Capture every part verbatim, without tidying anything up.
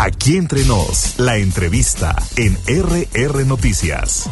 Aquí entre nos, la entrevista en R R Noticias.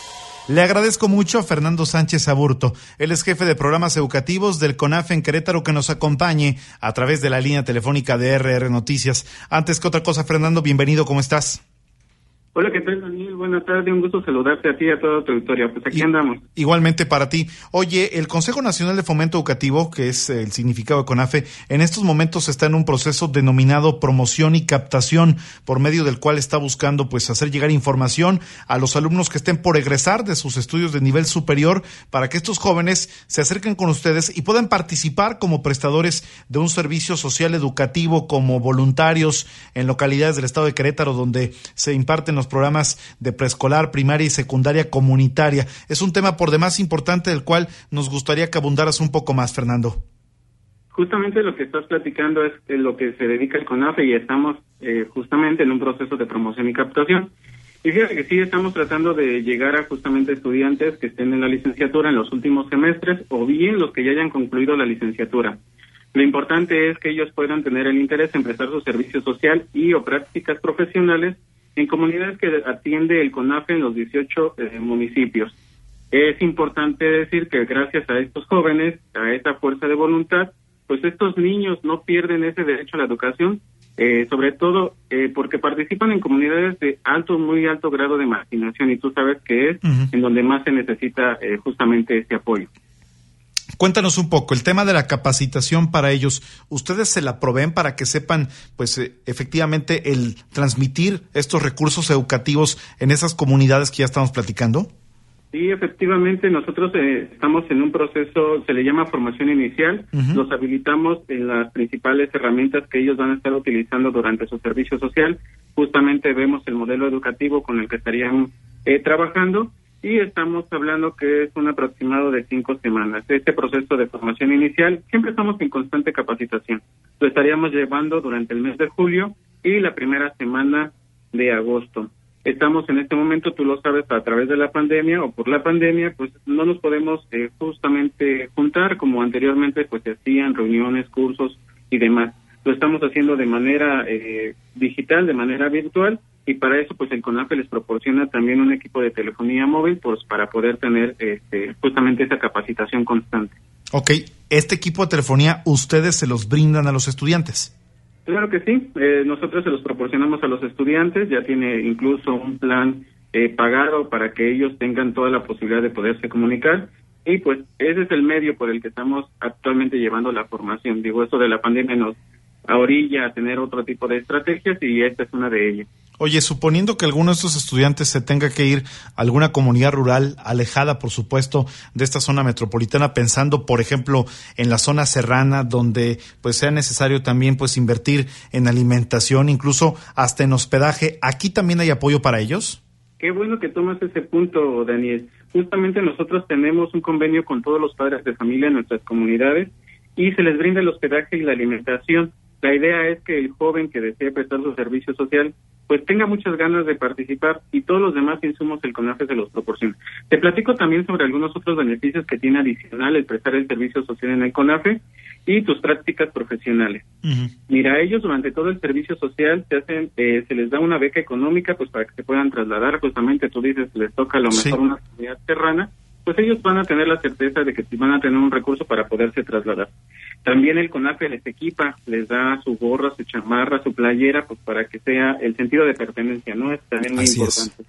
Le agradezco mucho a Fernando Sánchez Aburto. Él es jefe de programas educativos del CONAFE en Querétaro, que nos acompañe a través de la línea telefónica de R R Noticias. Antes que otra cosa, Fernando, bienvenido, ¿cómo estás? Hola, ¿qué tal, Daniel? Buenas tardes, un gusto saludarte a ti y a toda tu auditoría. Pues aquí y, andamos. Igualmente para ti. Oye, el Consejo Nacional de Fomento Educativo, que es el significado de CONAFE, en estos momentos está en un proceso denominado promoción y captación, por medio del cual está buscando pues hacer llegar información a los alumnos que estén por egresar de sus estudios de nivel superior, para que estos jóvenes se acerquen con ustedes y puedan participar como prestadores de un servicio social educativo, como voluntarios en localidades del estado de Querétaro, donde se imparten los programas de preescolar, primaria y secundaria comunitaria. Es un tema por demás importante, del cual nos gustaría que abundaras un poco más, Fernando. Justamente lo que estás platicando es lo que se dedica el CONAFE, y estamos eh, justamente en un proceso de promoción y captación. Y fíjate que sí estamos tratando de llegar a justamente estudiantes que estén en la licenciatura en los últimos semestres, o bien los que ya hayan concluido la licenciatura. Lo importante es que ellos puedan tener el interés en prestar su servicio social y o prácticas profesionales en comunidades que atiende el CONAFE en los dieciocho eh, municipios. Es importante decir que gracias a estos jóvenes, a esta fuerza de voluntad, pues estos niños no pierden ese derecho a la educación, eh, sobre todo eh, porque participan en comunidades de alto, muy alto grado de marginación, y tú sabes que es uh-huh. en donde más se necesita eh, justamente este apoyo. Cuéntanos un poco, el tema de la capacitación para ellos, ¿ustedes se la proveen para que sepan, pues, eh, efectivamente, el transmitir estos recursos educativos en esas comunidades que ya estamos platicando? Sí, efectivamente, nosotros eh, estamos en un proceso, se le llama formación inicial, uh-huh. los habilitamos en las principales herramientas que ellos van a estar utilizando durante su servicio social. Justamente vemos el modelo educativo con el que estarían eh, trabajando, y estamos hablando que es un aproximado de cinco semanas. Este proceso de formación inicial, siempre estamos en constante capacitación. Lo estaríamos llevando durante el mes de julio y la primera semana de agosto. Estamos en este momento, tú lo sabes, a través de la pandemia o por la pandemia, pues no nos podemos eh, justamente juntar como anteriormente pues se hacían reuniones, cursos y demás. Lo estamos haciendo de manera eh, digital, de manera virtual, y para eso pues el CONAFE les proporciona también un equipo de telefonía móvil pues para poder tener este, justamente esa capacitación constante. Ok, ¿este equipo de telefonía ustedes se los brindan a los estudiantes? Claro que sí, eh, nosotros se los proporcionamos a los estudiantes, ya tiene incluso un plan eh, pagado para que ellos tengan toda la posibilidad de poderse comunicar, y pues ese es el medio por el que estamos actualmente llevando la formación. Digo, esto de la pandemia nos orilla a tener otro tipo de estrategias, y esta es una de ellas. Oye, suponiendo que alguno de estos estudiantes se tenga que ir a alguna comunidad rural, alejada, por supuesto, de esta zona metropolitana, pensando, por ejemplo, en la zona serrana, donde pues sea necesario también pues invertir en alimentación, incluso hasta en hospedaje, ¿aquí también hay apoyo para ellos? Qué bueno que tomas ese punto, Daniel. Justamente nosotros tenemos un convenio con todos los padres de familia en nuestras comunidades, y se les brinda el hospedaje y la alimentación. La idea es que el joven que desee prestar su servicio social pues tenga muchas ganas de participar, y todos los demás insumos el CONAFE se los proporciona. Te platico también sobre algunos otros beneficios que tiene adicional el prestar el servicio social en el CONAFE y tus prácticas profesionales. Uh-huh. Mira, ellos durante todo el servicio social se hacen, eh, se les da una beca económica pues para que se puedan trasladar. Justamente tú dices, les toca a lo mejor sí. una comunidad serrana, pues ellos van a tener la certeza de que van a tener un recurso para poderse trasladar. También el CONAFE les equipa, les da su gorra, su chamarra, su playera, pues para que sea el sentido de pertenencia, ¿no? Es también muy Así importante.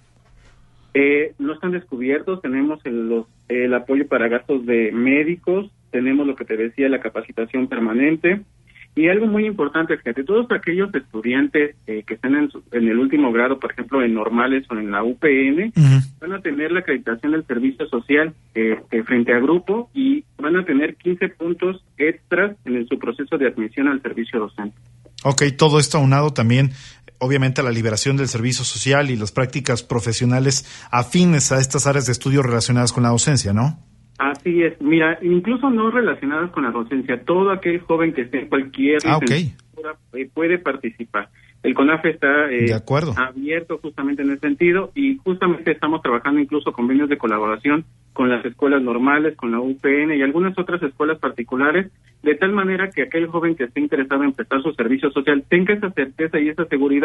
Eh, no están descubiertos, tenemos el, los, el apoyo para gastos de médicos, tenemos lo que te decía, la capacitación permanente, y algo muy importante es que todos aquellos estudiantes eh, que estén en, su, en el último grado, por ejemplo, en normales o en la U P N, uh-huh. van a tener la acreditación del servicio social eh, eh, frente a grupo, y van a tener quince puntos extras en el, su proceso de admisión al servicio docente. Ok, todo esto aunado también, obviamente, a la liberación del servicio social y las prácticas profesionales afines a estas áreas de estudio relacionadas con la docencia, ¿no? Así es, mira, incluso no relacionadas con la docencia, todo aquel joven que esté en cualquier ah, okay. eh, puede participar. El CONAFE está eh, de acuerdo. abierto justamente en ese sentido, y justamente estamos trabajando incluso convenios de colaboración con las escuelas normales, con la U P N y algunas otras escuelas particulares, de tal manera que aquel joven que esté interesado en prestar su servicio social tenga esa certeza y esa seguridad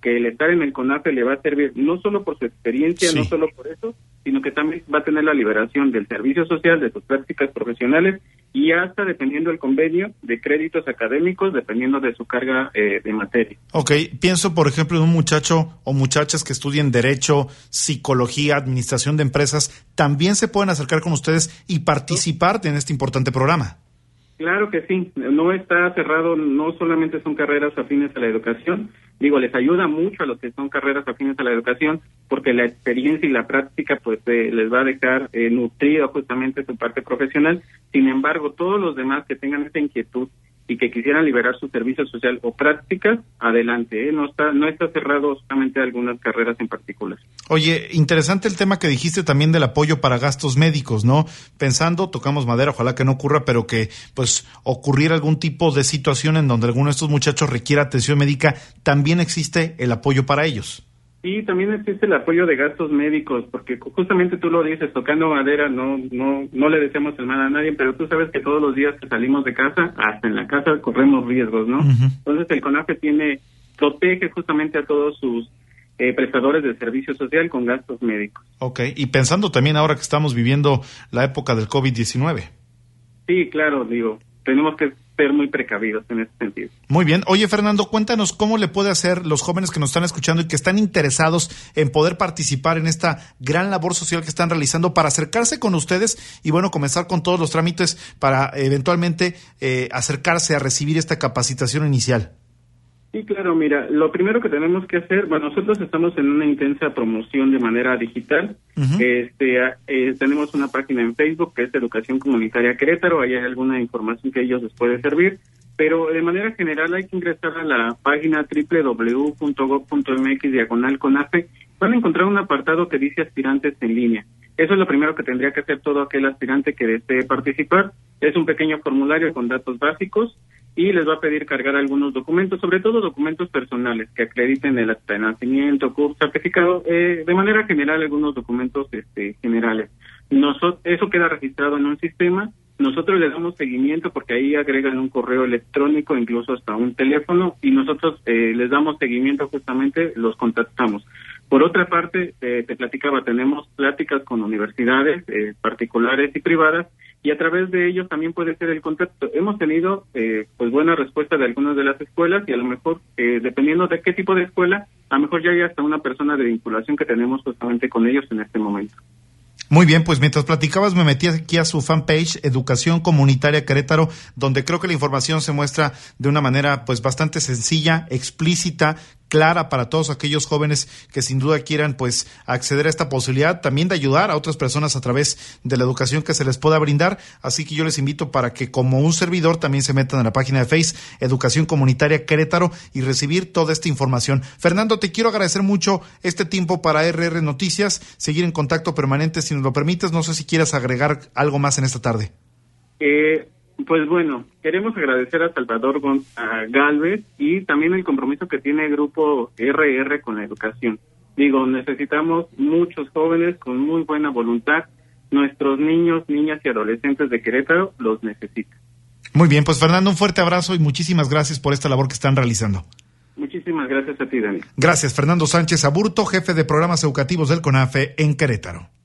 que el estar en el CONAFE le va a servir no solo por su experiencia, sí. no solo por eso, sino que también va a tener la liberación del servicio social, de sus prácticas profesionales y hasta, dependiendo del convenio, de créditos académicos, dependiendo de su carga eh, de materia. Ok, pienso, por ejemplo, en un muchacho o muchachas que estudien Derecho, Psicología, Administración de Empresas, ¿también se pueden acercar con ustedes y participar en este importante programa? Claro que sí, no está cerrado, no solamente son carreras afines a la educación, digo, les ayuda mucho a los que son carreras afines a la educación, porque la experiencia y la práctica pues eh, les va a dejar eh, nutrido justamente su parte profesional. Sin embargo, todos los demás que tengan esta inquietud y que quisieran liberar su servicio social o prácticas, adelante, ¿eh? no está no está cerrado solamente a algunas carreras en particular. Oye, interesante el tema que dijiste también del apoyo para gastos médicos, ¿no? Pensando, tocamos madera, ojalá que no ocurra, pero que pues ocurriera algún tipo de situación en donde alguno de estos muchachos requiera atención médica, también existe el apoyo para ellos. Sí, también existe el apoyo de gastos médicos, porque justamente tú lo dices, tocando madera, no no no le deseamos el mal a nadie, pero tú sabes que todos los días que salimos de casa, hasta en la casa corremos riesgos, ¿no? Uh-huh. Entonces el CONAFE tiene, protege justamente a todos sus eh, prestadores de servicio social con gastos médicos. Ok, y pensando también ahora que estamos viviendo la época del covid diecinueve. Sí, claro, digo, tenemos que ser muy precavidos en ese sentido. Muy bien. Oye, Fernando, cuéntanos cómo le puede hacer los jóvenes que nos están escuchando y que están interesados en poder participar en esta gran labor social que están realizando para acercarse con ustedes y, bueno, comenzar con todos los trámites para eventualmente eh, acercarse a recibir esta capacitación inicial. Sí, claro, mira, lo primero que tenemos que hacer, bueno, nosotros estamos en una intensa promoción de manera digital. Uh-huh. Este, eh, tenemos una página en Facebook que es Educación Comunitaria Querétaro, ahí hay alguna información que a ellos les puede servir, pero de manera general hay que ingresar a la página doble u doble u doble u punto gob punto eme equis diagonal CONAFE. Van a encontrar un apartado que dice aspirantes en línea. Eso es lo primero que tendría que hacer todo aquel aspirante que desee participar. Es un pequeño formulario con datos básicos y les va a pedir cargar algunos documentos, sobre todo documentos personales que acrediten el acta de nacimiento, C U R P, certificado, eh, de manera general algunos documentos este, generales. Nosotros, eso queda registrado en un sistema, nosotros les damos seguimiento porque ahí agregan un correo electrónico, incluso hasta un teléfono, y nosotros eh, les damos seguimiento, justamente los contactamos. Por otra parte, eh, te platicaba, tenemos pláticas con universidades eh, particulares y privadas, y a través de ellos también puede ser el contacto. Hemos tenido eh, pues buena respuesta de algunas de las escuelas y a lo mejor, eh, dependiendo de qué tipo de escuela, a lo mejor ya hay hasta una persona de vinculación que tenemos justamente con ellos en este momento. Muy bien, pues mientras platicabas me metí aquí a su fanpage Educación Comunitaria Querétaro, donde creo que la información se muestra de una manera pues bastante sencilla, explícita, clara para todos aquellos jóvenes que sin duda quieran pues acceder a esta posibilidad, también de ayudar a otras personas a través de la educación que se les pueda brindar. Así que yo les invito para que como un servidor también se metan en la página de Facebook Educación Comunitaria Querétaro y recibir toda esta información. Fernando, te quiero agradecer mucho este tiempo para R R Noticias, seguir en contacto permanente si nos lo permites. No sé si quieras agregar algo más en esta tarde. Eh... Pues bueno, queremos agradecer a Salvador Gon- a Galvez y también el compromiso que tiene el grupo R R con la educación. Digo, necesitamos muchos jóvenes con muy buena voluntad. Nuestros niños, niñas y adolescentes de Querétaro los necesitan. Muy bien, pues Fernando, un fuerte abrazo y muchísimas gracias por esta labor que están realizando. Muchísimas gracias a ti, Dani. Gracias, Fernando Sánchez Aburto, jefe de programas educativos del CONAFE en Querétaro.